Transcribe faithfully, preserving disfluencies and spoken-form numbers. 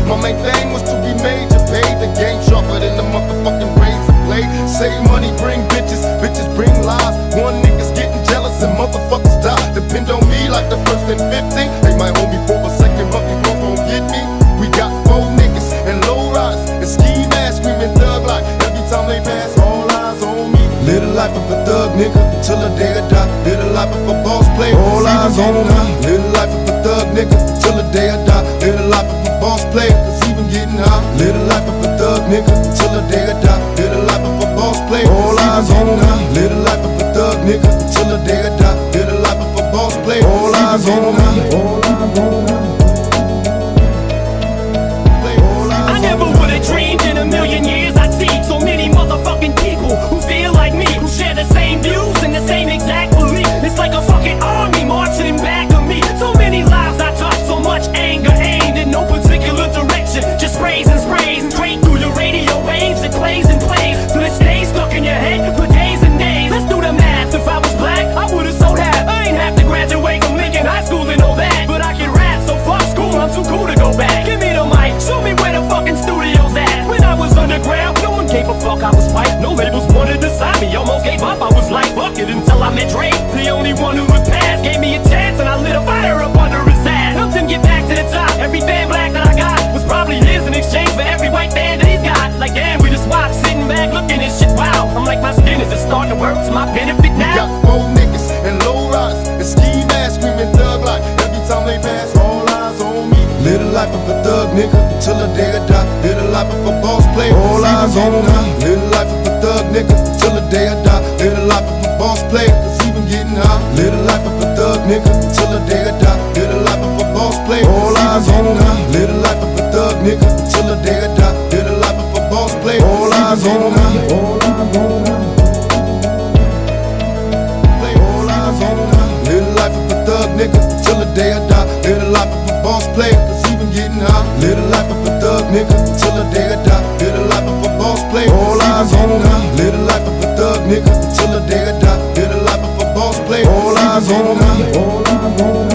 My main thing was to be major, paid the game sharper than the motherfucking razor blade. Save money, bring bitches, bitches bring lies. One nigga's getting jealous and motherfuckers die. Depend on me like the first and fifteen. They might hold me for a second, but they won't get me. We got four niggas and low riders and ski masks screaming thug like every time they pass. All eyes on me. Live the life of a thug nigga till the day I die. Live the life of a boss player. All eyes on me. Live the life of a thug nigga till the day I die. Live the life of a boss player, cause even getting high. Live the life of a thug nigga till the day I die. Live the life of a boss player. All eyes on me. Live the life of a thug nigga till the day I die. Live the life of a boss player. All eyes on me. I never would've dreamed in a million years I'd see so many motherfucking people who feel like me, who share the same views and the same exact belief. It's like a fucking army marching back of me. So many lives I touched, so much anger aimed in no particular direction. Just sprays and sprays and straight through your radio waves. It plays and plays till it stays stuck in your head for days and days. Let's do the math. If I was black, I would've so have. I ain't have to graduate from Lincoln High School to know that, but I can rap, so fuck school, I'm too cool to go back. Give me the mic, show me where the fucking studio's at. When I was underground, no one gave a fuck I was white. No labels wanted to sign me, almost gave up. I was like, fuck it, until I met Drake, the only one who would pass. Gave me a chance and I lit a fire up under his ass. Helped him get back to the top. Every fan black that I got was probably his in exchange for every white fan that he's got. Like damn, we just watch, sitting back looking at shit, wow. I'm like, my skin is just starting to work to my benefit now. We got four niggas and low riders and ski masks screaming thug like every time they pass. All eyes on me. Live the life of a thug nigga till the day I die. Live the life of a boss player. All eyes on me. Live the life of a thug nigga till the day I die. Live the life of a boss player, cause even getting high. Live the life of a thug nigga till the day I die. Live the life of a boss player. All eyes on me. Live the life of a thug nigga till the day I die. Live the life of a boss player. All eyes on me. All eyes on me. Live the life of a thug nigga till the day I die. Live the life of a boss player, cause even getting high. Live the life of a thug nigga till the day I die. Live the life of a boss player. All eyes on me. Live the life of a thug nigga till the day I die. Live the life of a boss player. All eyes on me.